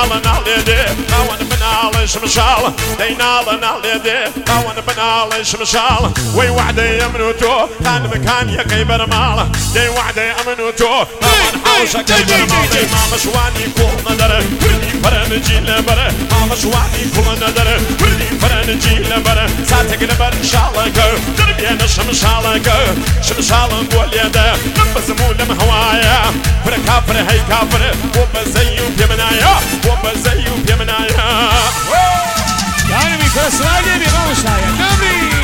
نالدي قوان بنال شمشال دي نالدي قوان بنال شمشال وي وحدي يمنوتو كان مكان يقيبر مال دي وحدي يمنوتو قوان حوشك يقيبر مال دي ما مشواني كل ندر فرنجي لبر ما مشواني كل ندر فرنجي لبر ساتك لبر شالك دربينا شمشالك شمشال نقول يده نبزمون مهوايا فر كافر هي كافر وبزيو بيمنايا وبزيو بيمنايا يعني بكسراجي بغوشايا نبي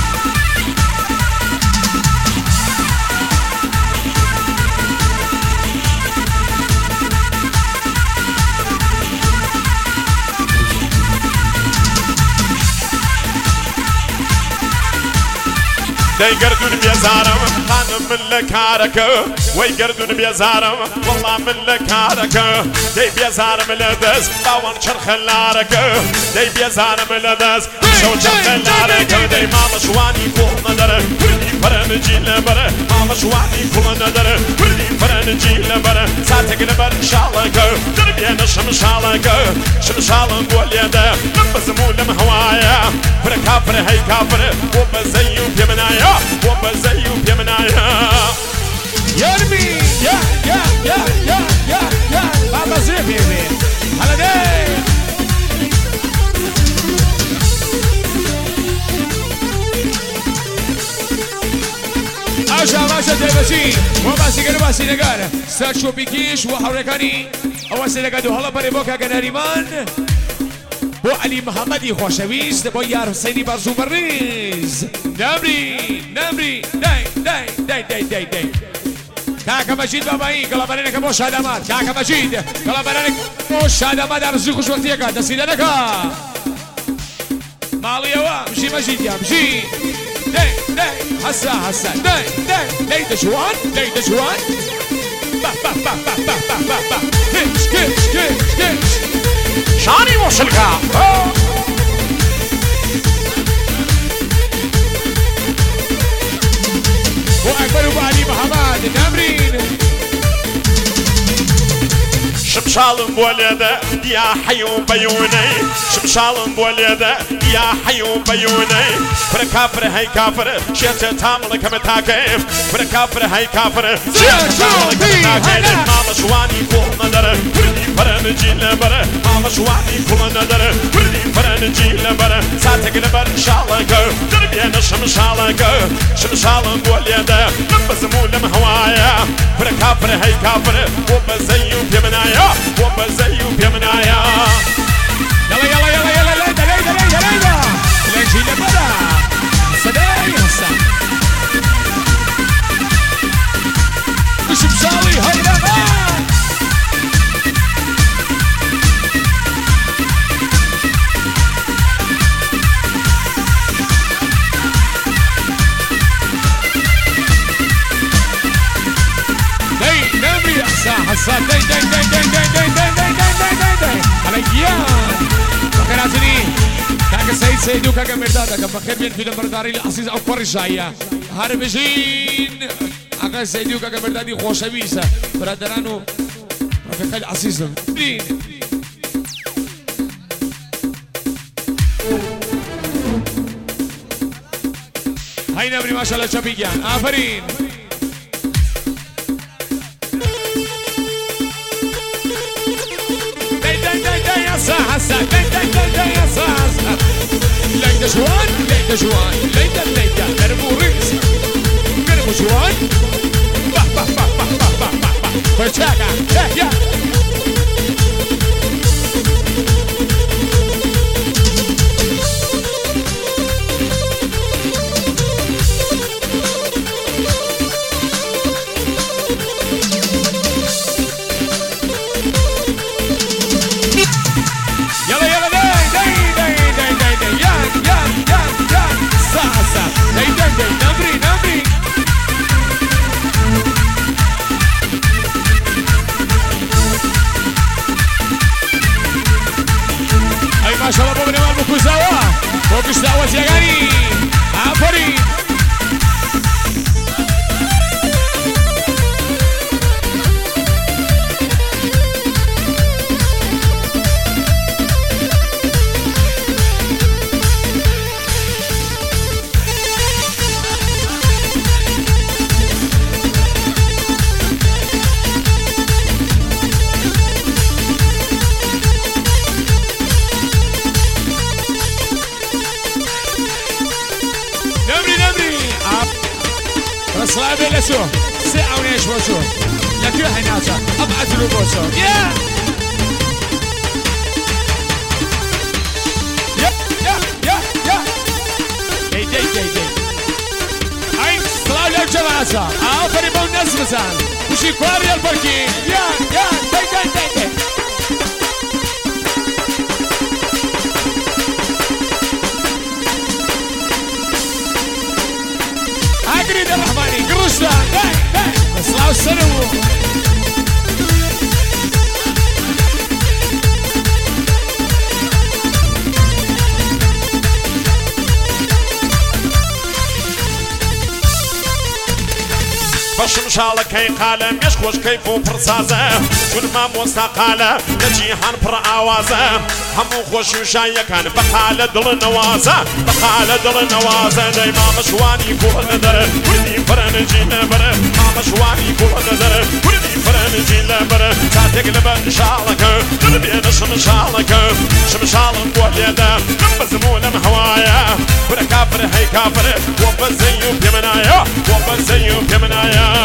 داي قردون بيزارم خانم من لكارك وي قردون بيزارم والله من لكارك داي بيزارم لدس طاون شرخ اللارك داي بيزارم لدس شو شرخ اللارك داي ما مشواني كل ندر فرنجي لبر ما مشواني كل ندر فرنجي لبر ساتك لبر شالك دربينا شمشالك شمشال نقول يده نبزمون مهوايا فر كافر هي كافر وبزيو بيمنايا وبزيو بيمنايا يرمي يا بابا زيفي على دي عشا تلبسي وباسي كانوا باسي نقال ساتشو بيكيش وحركاني أواسي نقادو هلا بري بوكا كناريمان بو علي محمدي خوشويز بو يار حسيني برزو مريز نمري داي كاكا مجيد باباي كلا برينك موش هدامات كاكا مجيد كلا برينك موش هدامات أرزوكوش وقتيكا تسيدانكا مالي يوا مشي مجيد يا مشي داي حسا داي دشوان با كش شاني وصلكا وأكبر أبو علي محمد نمرين شمشال بولده يا حيو بيوني شمشال بولده يا حيو بيوني فر كافر هي كافر شيت تامل كم تاكيف فر كافر هي كافر شيت تامل كم تاكيف ما مشواني كل ندر فرنجي لبر ما مشواني كل ندر فرنجي لبر ساتك لبر شالك دربينا شمشالك شمشال بولده نبزمون مهوايا فر كافر هي كافر وبزيو بيمنايا وبزيو بيمنايا يلا ليدا لنجي لبدا صداي هسا مش بصالي هيدا حسا داي عليان وكراتني كاكا سيد سيدو كاكا مردادا كم بخير بين في البرداري العزيز او فرشايا هربجين كاكا سيدو كاكا مردادي خوشويسه برادرانو رفيق العزيز دين هاي نبري ما شاء الله شبيكيان آفرين حسا يا صاصا ليدا جوان ليدا قربو ريس قربو جوان با فرشاكا يا نمري اي ما شاء الله ابو بنيمان بكوزاوا فوقش دعوة يا غني عفري بلسو ساعة ونيش بوسو لكن هناسا أبعد له بوسو يا جماعة آفري بونس مثلا وشي كواري البركي يا داي أقريد الرحماني قروشتا داي بس لا السنو بشمشالة كي قالة مشكوش كيفو برصازة كل ما موسى قالة نجيحان بر آوازة همو خوش وشاية كان بقالة دل نوازة بقالة دل نوازة دايما مشواني كل ندر وردي فرن جينا بر ما مشواني كل ندر وردي فرن جينا بر ساتك لبن شالك نبين شمشالك شمشالة موليدة نبزمونا محوايا ولا كافر هي كافر وبزيو بيمنايا وبزيو بيمنايا